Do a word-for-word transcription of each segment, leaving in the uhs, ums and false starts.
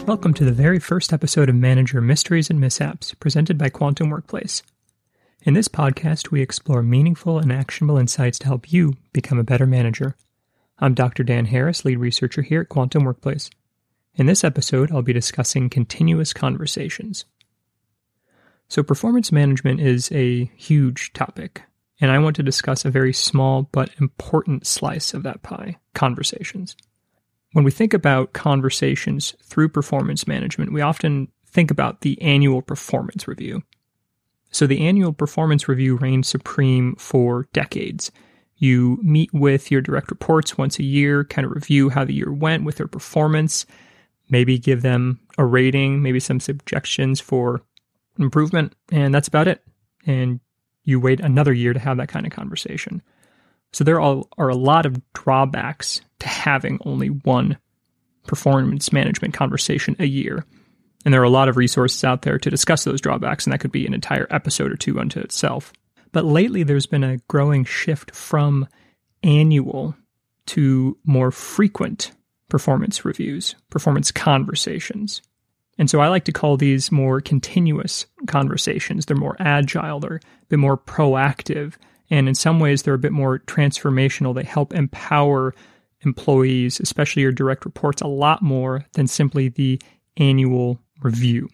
Welcome to the very first episode of Manager Mysteries and Mishaps, presented by Quantum Workplace. In this podcast, we explore meaningful and actionable insights to help you become a better manager. I'm Doctor Dan Harris, lead researcher here at Quantum Workplace. In this episode, I'll be discussing continuous conversations. So performance management is a huge topic, and I want to discuss a very small but important slice of that pie, conversations. When we think about conversations through performance management, we often think about the annual performance review. So the annual performance review reigns supreme for decades. You meet with your direct reports once a year, kind of review how the year went with their performance, maybe give them a rating, maybe some suggestions for improvement, and that's about it. And you wait another year to have that kind of conversation. So there are, are a lot of drawbacks to having only one performance management conversation a year. And there are a lot of resources out there to discuss those drawbacks, and that could be an entire episode or two unto itself. But lately, there's been a growing shift from annual to more frequent performance reviews, performance conversations. And so I like to call these more continuous conversations. They're more agile, they're a bit more proactive, and in some ways, they're a bit more transformational. They help empower employees, especially your direct reports, a lot more than simply the annual review.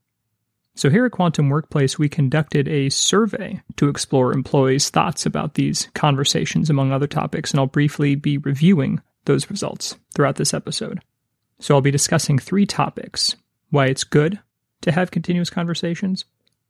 So here at Quantum Workplace, we conducted a survey to explore employees' thoughts about these conversations, among other topics, and I'll briefly be reviewing those results throughout this episode. So I'll be discussing three topics: why it's good to have continuous conversations,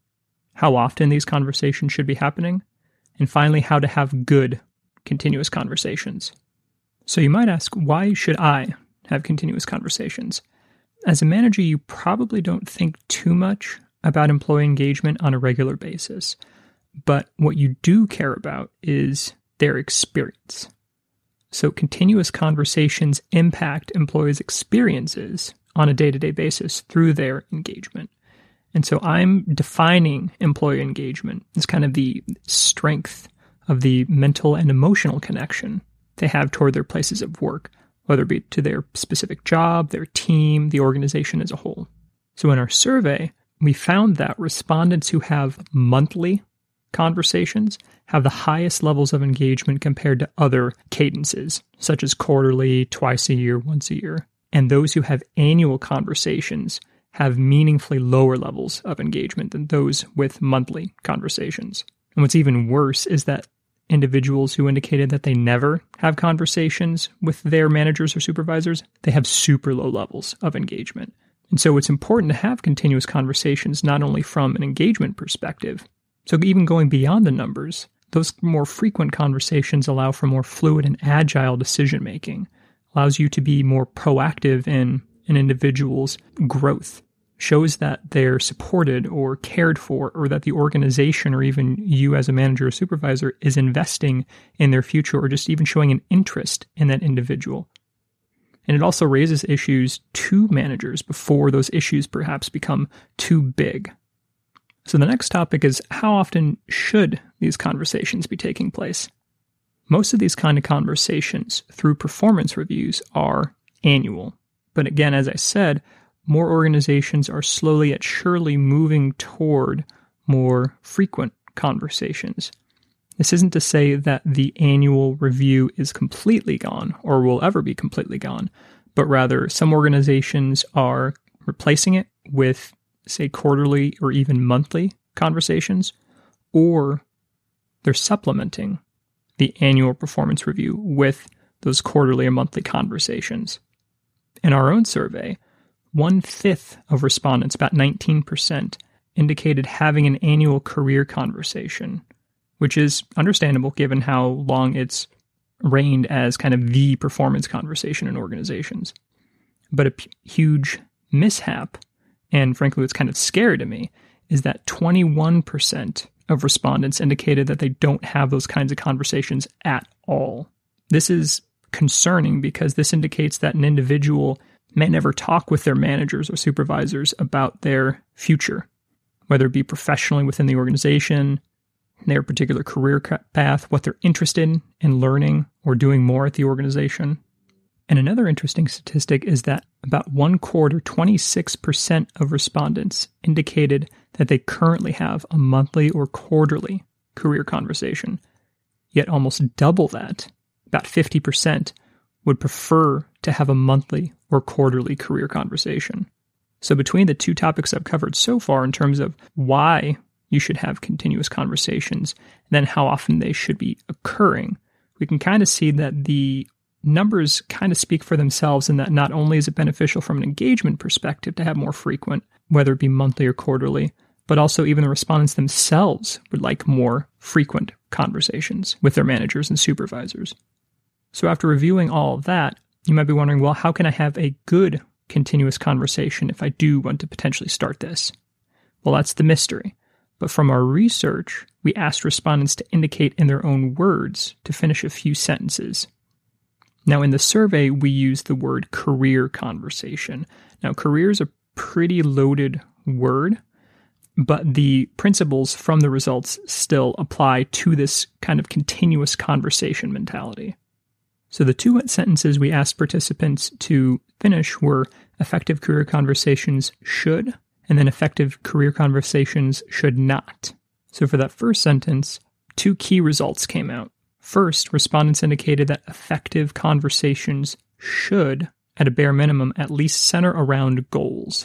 how often these conversations should be happening, and finally, how to have good continuous conversations. So you might ask, why should I have continuous conversations? As a manager, you probably don't think too much about employee engagement on a regular basis, but what you do care about is their experience. So continuous conversations impact employees' experiences on a day-to-day basis through their engagement. And so I'm defining employee engagement as kind of the strength of the mental and emotional connection they have toward their places of work, whether it be to their specific job, their team, the organization as a whole. So in our survey, we found that respondents who have monthly conversations have the highest levels of engagement compared to other cadences, such as quarterly, twice a year, once a year. And those who have annual conversations have meaningfully lower levels of engagement than those with monthly conversations. And what's even worse is that individuals who indicated that they never have conversations with their managers or supervisors, they have super low levels of engagement. And so it's important to have continuous conversations not only from an engagement perspective, so even going beyond the numbers, those more frequent conversations allow for more fluid and agile decision-making, allows you to be more proactive in an individual's growth, shows that they're supported or cared for, or that the organization or even you as a manager or supervisor is investing in their future, or just even showing an interest in that individual. And it also raises issues to managers before those issues perhaps become too big. So the next topic is, how often should these conversations be taking place? Most of these kind of conversations through performance reviews are annual. But again, as I said, more organizations are slowly yet surely moving toward more frequent conversations. This isn't to say that the annual review is completely gone or will ever be completely gone, but rather some organizations are replacing it with, say, quarterly or even monthly conversations, or they're supplementing the annual performance review with those quarterly or monthly conversations. In our own survey, one-fifth of respondents, about nineteen percent, indicated having an annual career conversation, which is understandable given how long it's reigned as kind of the performance conversation in organizations. But a p- huge mishap, and frankly what's kind of scary to me, is that twenty-one percent of respondents indicated that they don't have those kinds of conversations at all. This is concerning because this indicates that an individual may never talk with their managers or supervisors about their future, whether it be professionally within the organization, their particular career path, what they're interested in learning or doing more at the organization. And another interesting statistic is that about one quarter, twenty-six percent of respondents indicated that they currently have a monthly or quarterly career conversation. Yet almost double that, about fifty percent, would prefer to have a monthly or quarterly career conversation. So between the two topics I've covered so far in terms of why you should have continuous conversations and then how often they should be occurring, we can kind of see that the numbers kind of speak for themselves in that not only is it beneficial from an engagement perspective to have more frequent, whether it be monthly or quarterly, but also even the respondents themselves would like more frequent conversations with their managers and supervisors. So after reviewing all of that, you might be wondering, well, how can I have a good continuous conversation if I do want to potentially start this? Well, that's the mystery. But from our research, we asked respondents to indicate in their own words to finish a few sentences. Now, in the survey, we used the word career conversation. Now, career is a pretty loaded word, but the principles from the results still apply to this kind of continuous conversation mentality. So the two sentences we asked participants to finish were effective career conversations should, and then effective career conversations should not. So for that first sentence, two key results came out. First, respondents indicated that effective conversations should, at a bare minimum, at least center around goals.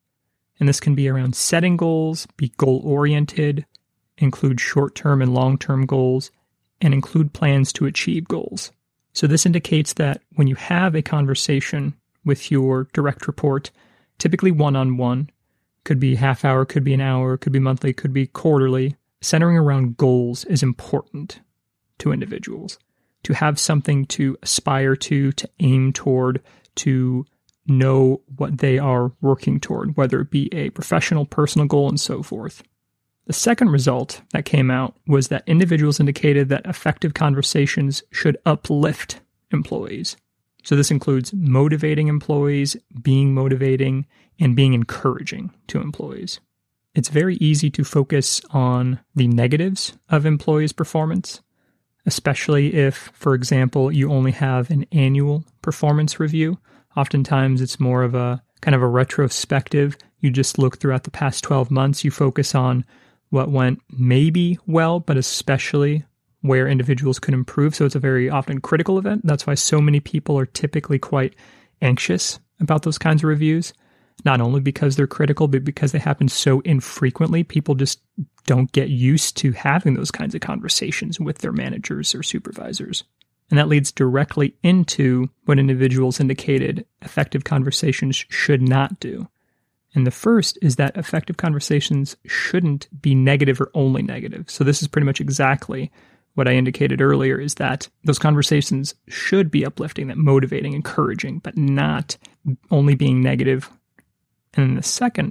And this can be around setting goals, be goal-oriented, include short-term and long-term goals, and include plans to achieve goals. So this indicates that when you have a conversation with your direct report, typically one-on-one, could be half hour, could be an hour, could be monthly, could be quarterly, centering around goals is important to individuals. To have something to aspire to, to aim toward, to know what they are working toward, whether it be a professional, personal goal, and so forth. The second result that came out was that individuals indicated that effective conversations should uplift employees. So this includes motivating employees, being motivating, and being encouraging to employees. It's very easy to focus on the negatives of employees' performance, especially if, for example, you only have an annual performance review. Oftentimes it's more of a kind of a retrospective. You just look throughout the past twelve months, you focus on what went maybe well, but especially where individuals could improve. So it's a very often critical event. That's why so many people are typically quite anxious about those kinds of reviews, not only because they're critical, but because they happen so infrequently. People just don't get used to having those kinds of conversations with their managers or supervisors. And that leads directly into what individuals indicated effective conversations should not do. And the first is that effective conversations shouldn't be negative or only negative. So this is pretty much exactly what I indicated earlier, is that those conversations should be uplifting, that motivating, encouraging, but not only being negative. And then the second,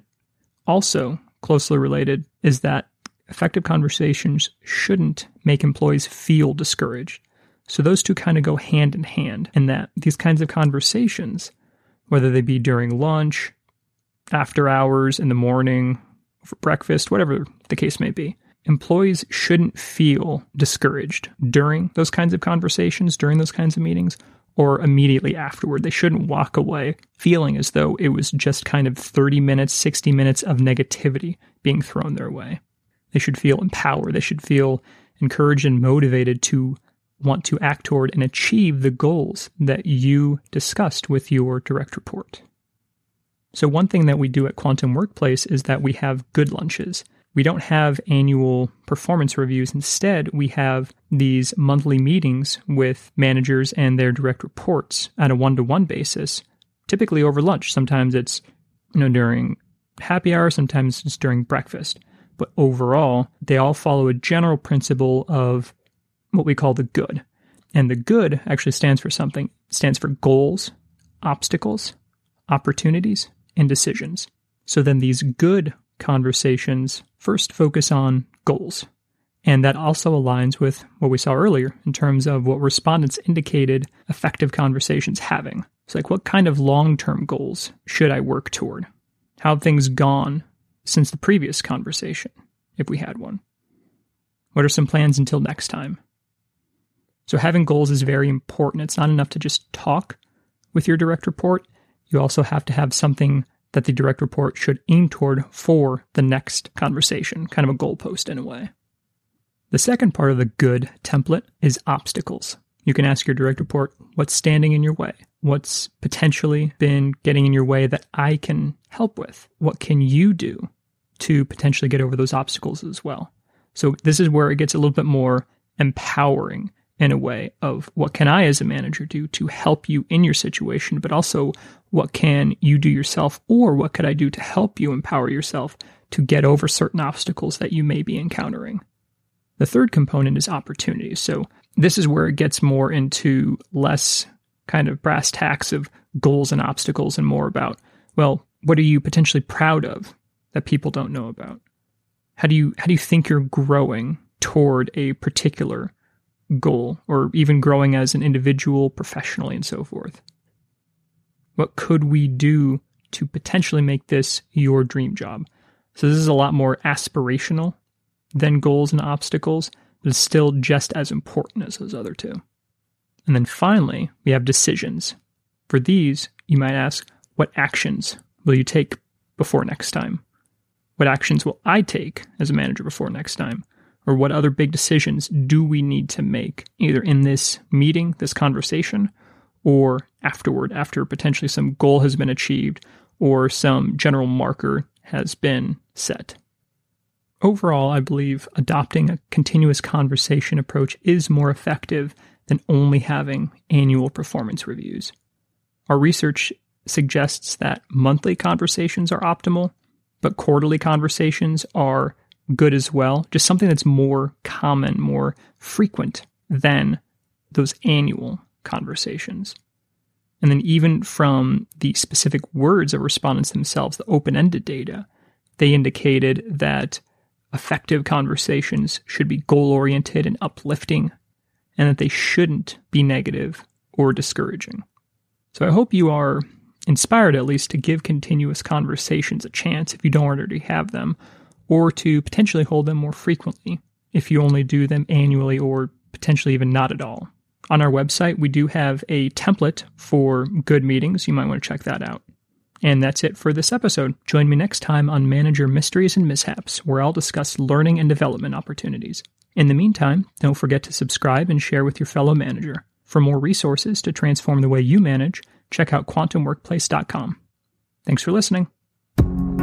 also closely related, is that effective conversations shouldn't make employees feel discouraged. So those two kind of go hand in hand, in that these kinds of conversations, whether they be during lunch, after hours, in the morning, for breakfast, whatever the case may be, employees shouldn't feel discouraged during those kinds of conversations, during those kinds of meetings, or immediately afterward. They shouldn't walk away feeling as though it was just kind of thirty minutes, sixty minutes of negativity being thrown their way. They should feel empowered. They should feel encouraged and motivated to want to act toward and achieve the goals that you discussed with your direct report. So one thing that we do at Quantum Workplace is that we have good lunches. We don't have annual performance reviews. Instead, we have these monthly meetings with managers and their direct reports on a one-to-one basis, typically over lunch. Sometimes it's, you know, during happy hour, sometimes it's during breakfast. But overall, they all follow a general principle of what we call the good. And the good actually stands for something. It stands for goals, obstacles, opportunities, and decisions. So then these good conversations first focus on goals. And that also aligns with what we saw earlier in terms of what respondents indicated effective conversations having. It's like, what kind of long-term goals should I work toward? How have things gone since the previous conversation, if we had one? What are some plans until next time? So having goals is very important. It's not enough to just talk. with your direct report, you also have to have something that the direct report should aim toward for the next conversation, kind of a goalpost in a way. The second part of the good template is obstacles. You can ask your direct report, what's standing in your way? What's potentially been getting in your way that I can help with? What can you do to potentially get over those obstacles as well? So this is where it gets a little bit more empowering in a way of what can I as a manager do to help you in your situation, but also what can you do yourself, or what could I do to help you empower yourself to get over certain obstacles that you may be encountering. The third component is opportunities. So this is where it gets more into less kind of brass tacks of goals and obstacles and more about, well, what are you potentially proud of that people don't know about? How do you how do you think you're growing toward a particular goal, or even growing as an individual, professionally, and so forth? What could we do to potentially make this your dream job? So this is a lot more aspirational than goals and obstacles, but it's still just as important as those other two. And then finally, we have decisions. For these, you might ask, what actions will you take before next time? What actions will I take as a manager before next time? Or what other big decisions do we need to make, either in this meeting, this conversation, or afterward, after potentially some goal has been achieved or some general marker has been set? Overall, I believe adopting a continuous conversation approach is more effective than only having annual performance reviews. Our research suggests that monthly conversations are optimal, but quarterly conversations are good as well, just something that's more common, more frequent than those annual conversations. And then even from the specific words of respondents themselves, the open-ended data, they indicated that effective conversations should be goal-oriented and uplifting, and that they shouldn't be negative or discouraging. So I hope you are inspired at least to give continuous conversations a chance if you don't already have them, or to potentially hold them more frequently if you only do them annually or potentially even not at all. On our website, we do have a template for good meetings. You might want to check that out. And that's it for this episode. Join me next time on Manager Mysteries and Mishaps, where I'll discuss learning and development opportunities. In the meantime, don't forget to subscribe and share with your fellow manager. For more resources to transform the way you manage, check out quantum workplace dot com. Thanks for listening.